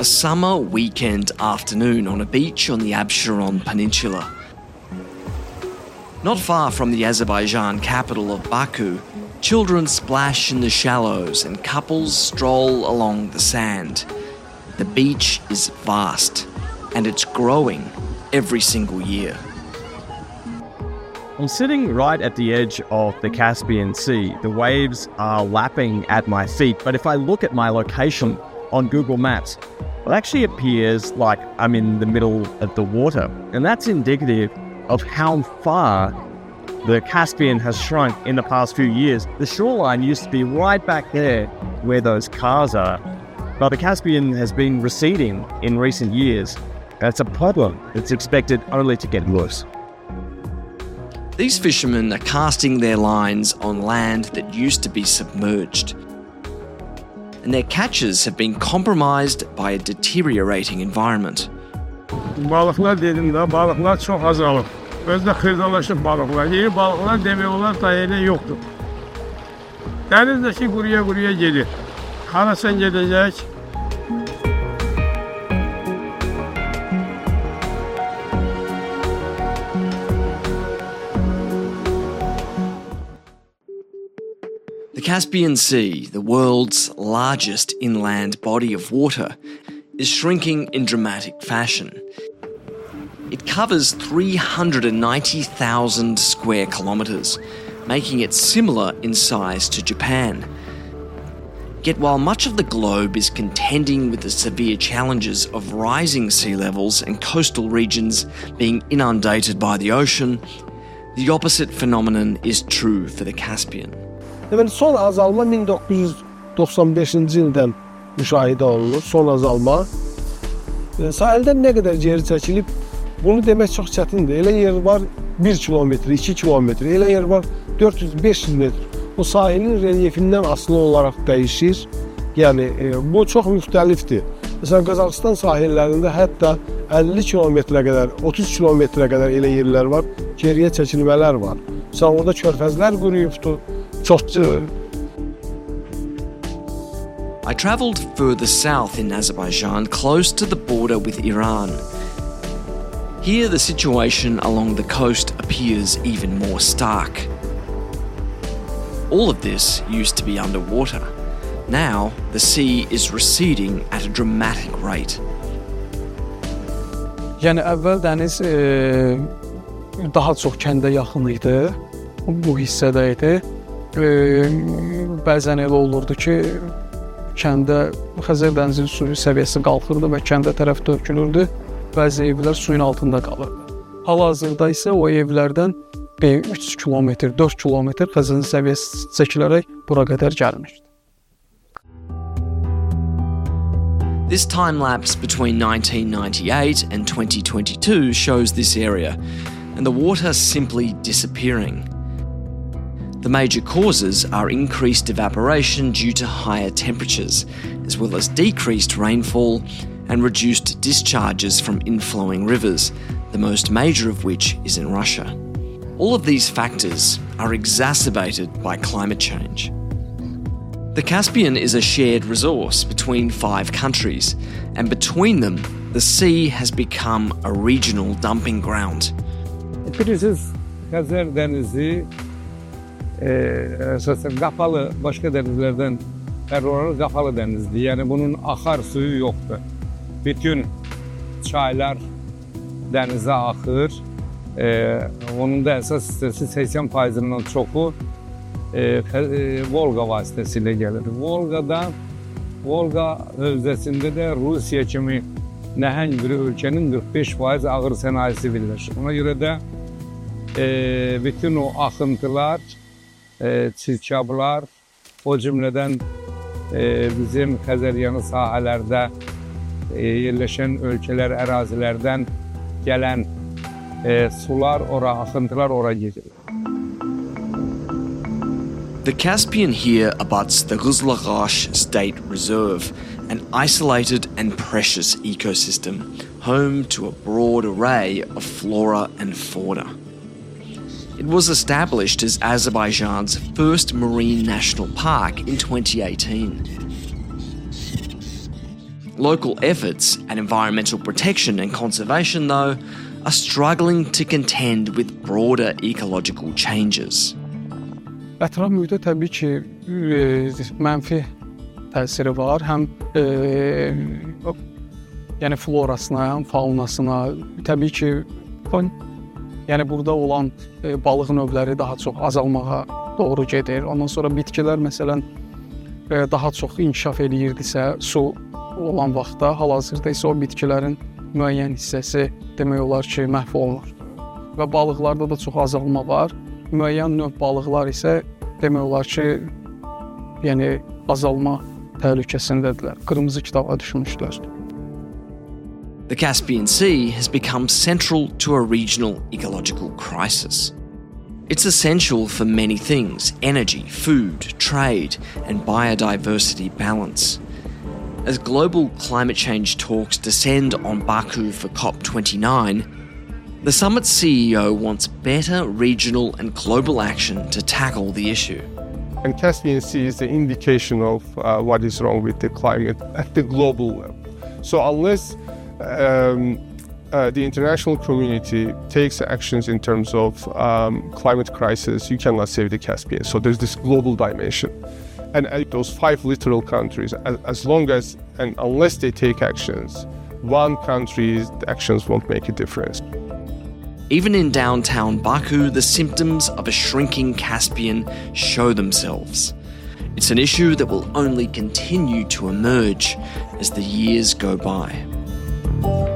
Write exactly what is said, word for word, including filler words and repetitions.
a summer weekend afternoon on a beach on the Absheron Peninsula. Not far from the Azerbaijan capital of Baku, children splash in the shallows and couples stroll along the sand. The beach is vast, and it's growing every single year. I'm sitting right at the edge of the Caspian Sea. The waves are lapping at my feet, but if I look at my location on Google Maps, it actually appears like I'm in the middle of the water. And that's indicative of how far the Caspian has shrunk in the past few years. The shoreline used to be right back there where those cars are, but the Caspian has been receding in recent years. That's a problem that's expected only to get worse. These fishermen are casting their lines on land that used to be submerged. And their catches have been compromised by a deteriorating environment. Balıklar dediğimde balıklar çok azalır. Özde hırdalaşıp balıklar. İyi balıklar demek olan daire yoktur. Denizdeki kuruya kuruya gelir. Hala sen gelecek. The Caspian Sea, the world's largest inland body of water, is shrinking in dramatic fashion. It covers three hundred ninety thousand square kilometres, making it similar in size to Japan. Yet while much of the globe is contending with the severe challenges of rising sea levels and coastal regions being inundated by the ocean, the opposite phenomenon is true for the Caspian. Deməli, son azalma min doqquz yüz doxsan beşinci ildən müşahidə olunur, son azalma. Sahildən nə qədər geri çəkilib, bunu demək çox çətindir. Elə yer var bir kilometr, iki kilometr, elə yer var dörd yüz beş yüz metr. Bu sahilin relyefindən asılı olaraq dəyişir. Yəni, e, bu çox müxtəlifdir. Məsələn, Qazaxıstan sahillərində hətta əlli kilometrə qədər, otuz kilometrə qədər elə yerlər var, geriyə çəkilmələr var. Məsələn, orada körfəzlər quruyubdur. I travelled further south in Azerbaijan, close to the border with Iran. Here the situation along the coast appears even more stark. All of this used to be underwater. Now the sea is receding at a dramatic rate. Yəni əvvəl dəniz e, daha çox kəndə yaxın idi, bu hissədə idi. E, bəzən elə olurdu ki, kəndə Xəzər dənizinin suyu səviyyəsi qalxırdı və kəndə tərəf tökülürdü. Bəzi evlər suyun altında qalırdı. Hal-hazırda isə o evlərdən üç kilometr, dörd kilometr Xəzərin səviyyəsi çəkilərək bura qədər gəlmişdi. This time lapse between nineteen ninety-eight and twenty twenty-two shows this area, and the water simply disappearing. The major causes are increased evaporation due to higher temperatures, as well as decreased rainfall and reduced discharges from inflowing rivers, the most major of which is in Russia. All of these factors are exacerbated by climate change. The Caspian is a shared resource between five countries, and between them, the sea has become a regional dumping ground. Bilirsiniz, Xəzər dənizi əsasən qapalı, başqa dənizlərdən fərqli olaraq qapalı dənizdir. Yəni bunun axar suyu yoxdur. Bütün çaylar dənizə axır. E, onun da əsas hissəsi səksən faizindən çoxu e, e, Volqa vasitəsilə gəlir. Volqada, Volqa hövzəsində də Rusiya kimi nəhəng bir ölkənin qırx beş faiz ağır sənayesi birləşir. Ona görə də e, bütün o axıntılar, e, çirkablar, o cümlədən e, bizim Xəzəryanı sahələrdə e, yerləşən ölkələr, ərazilərdən gələn e, sular ora, axıntılar ora gedir. The Caspian here abuts the Ghuzlaghash State Reserve, an isolated and precious ecosystem, home to a broad array of flora and fauna. It was established as Azerbaijan's first marine national park in twenty eighteen. Local efforts at environmental protection and conservation, though, are struggling to contend with broader ecological changes. Ətraf mühitə təbii ki, e, mənfi təsiri var. Həm e, yəni florasına, həm faunasına. Təbii ki, yəni burada olan e, balıq növləri daha çox azalmağa doğru gedir. Ondan sonra bitkilər məsələn e, daha çox inkişaf eləyirdisə, su olan vaxtda, hal-hazırda isə o bitkilərin müəyyən hissəsi demək olar ki, məhv olunur. Və balıqlarda da çox azalma var. Müəyyən növ balıqlar isə demək olar ki, yəni azalma təhlükəsindədirlər. Qırmızı kitaba düşmüşlər. The Caspian Sea has become central to a regional ecological crisis. It's essential for many things: energy, food, trade, and biodiversity balance. As global climate change talks descend on Baku for COP twenty-nine, the summit's C E O wants better regional and global action to tackle the issue. And Caspian Sea is the indication of uh, what is wrong with the climate at the global level. So unless um, uh, the international community takes actions in terms of um, climate crisis, you cannot save the Caspian. So there's this global dimension. And uh, those five littoral countries, as, as long as and unless they take actions, one country's actions won't make a difference. Even in downtown Baku, the symptoms of a shrinking Caspian show themselves. It's an issue that will only continue to emerge as the years go by.